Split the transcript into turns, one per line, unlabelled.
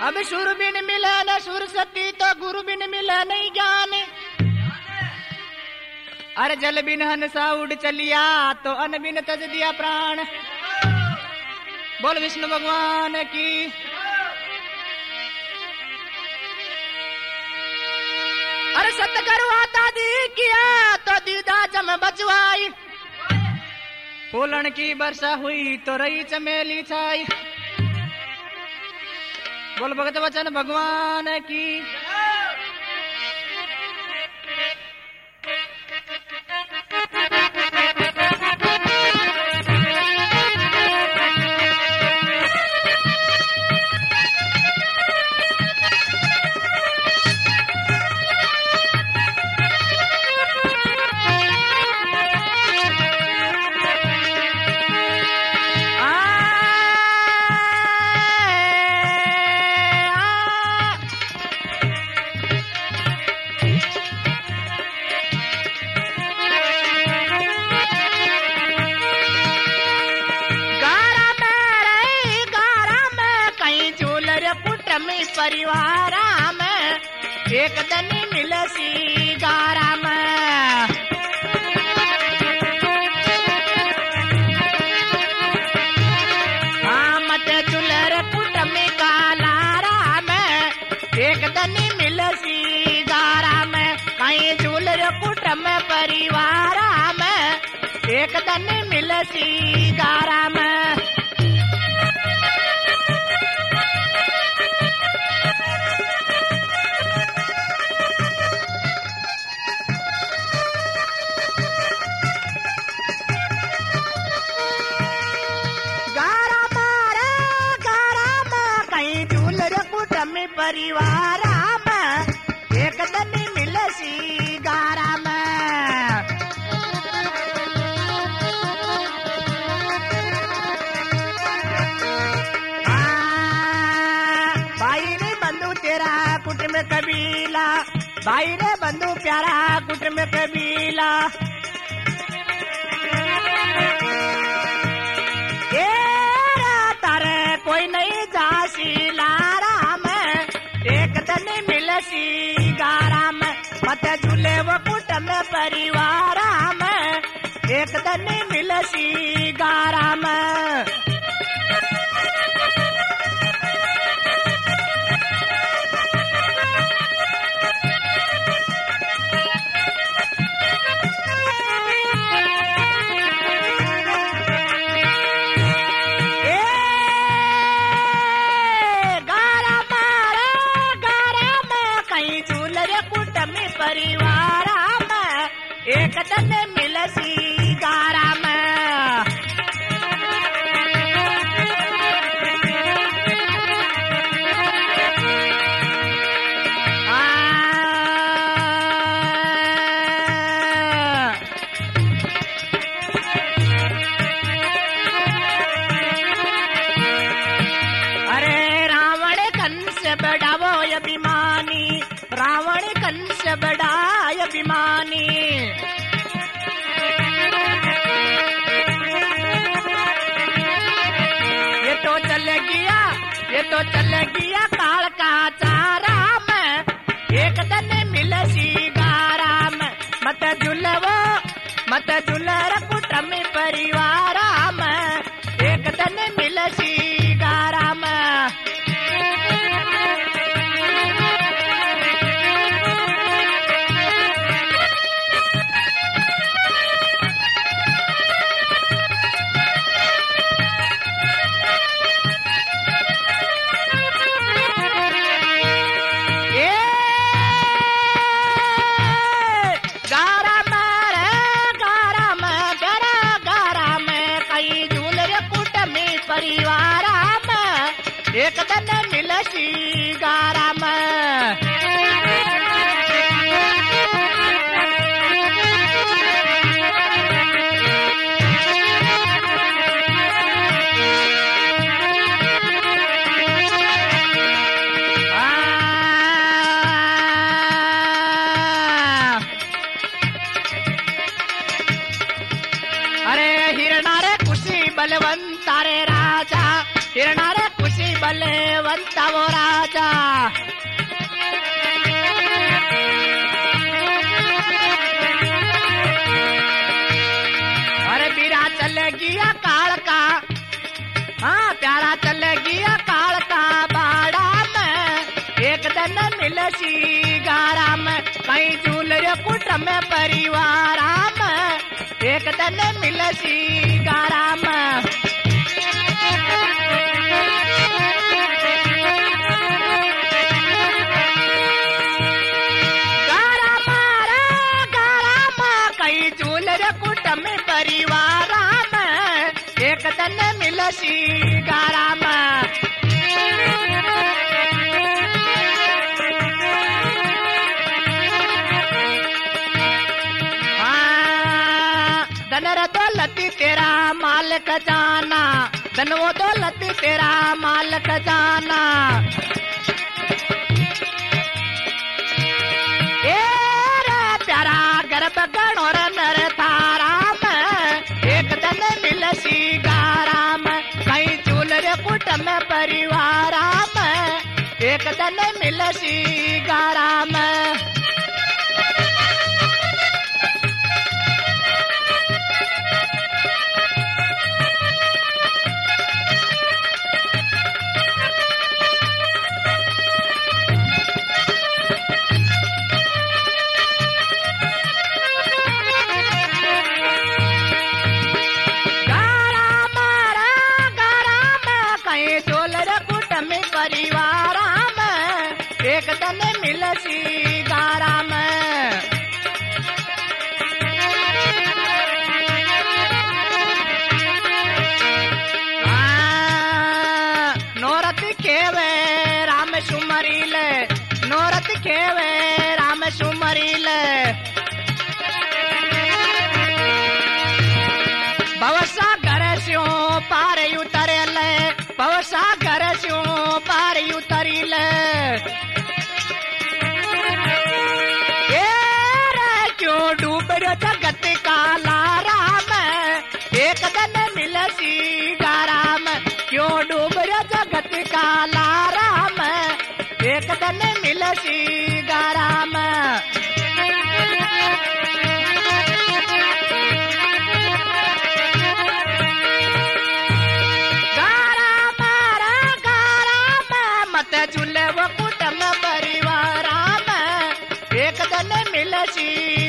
अब सुर बिन मिले न सुर शक्ति तो गुरु बिन मिले नहीं ज्ञान। अरे जल बिन हंसा उड़ चलिया तो अन्न बिन तज दिया प्राण। बोल विष्णु भगवान की। अरे सतगुरु आता दी किया तो दीदा जम बचवाई। फूलन की वर्षा हुई तो रही चमेली छाई। बोल भगत वचन भगवान की। परिवार में एक दिन मिलसी गारा में। हाँ मत चुलर कुट में कालारा में एक दिन मिलसी गारा में। कहीं चुलर कुट में परिवार में एक दिन मिलसी गारा में। परिवार में एक दिन मिलसी गारा में। भाई रे बंधु तेरा कुटुंब कबीला। भाई रे बंधु प्यारा कुटुंब कबीला। तारे कोई नहीं जासी लारा एक दिन मिलसी गारा में। मत झूले वो कुटुंब परिवार में एक दिन मिलसी गारा में। परिवार में एक दिन मिलसी गारा में। अरे रावण कंस बढ़ावो अभिमानी। रावण कंस बड़ाय अभिमानी। ये तो चल गया काल का चारा में एक दिन मिलसी गारा में। मत झुलर कुटुंब परिवार में एक दिन मिलसी गारा में। परिवार में एक दिन मिलसी गारा में। अरे हिरणा रे खुशी बलवंता रे राजा। हिरणा रे खुशी बलवंत वो राजा। अरे बीरा चल गया काल का, हाँ प्यारा चल गया काल का बाड़ा में। एक दिन मिलसी गारा में कहीं झूलर कुटुंब परिवार में। एक दिन मिलसी गारा में। गारा में कहीं झूलर कुटुंब परिवार में। एक दिन मिलसी गारा में। धनर दौलती तेरा माल खजाना, धन वो दौलती तेरा माल खजाना। ए रे प्यारा गर्भ गणोर नर थारा में। एक दिन मिलसी गारा में कहीं झूलर कुटुंब परिवार में। एक दिन मिलसी गारा में। परिवार में एक दिन मिलसी गारा में। नौरत खेवे राम सुमरील, नौरत खेवे राम सुमरील। भवसागर स्यों पार उतरल, भवसागर स्यों पार उतरिल। ए रे क्यों डूब रो जगत का लारा में। एक दिन मिलसी गारा में क्यों डूब रो जगत का लारा में। एक दिन मिलसी गारा में। झूले वो कुटुंब परिवार में। एक दिन मिलसी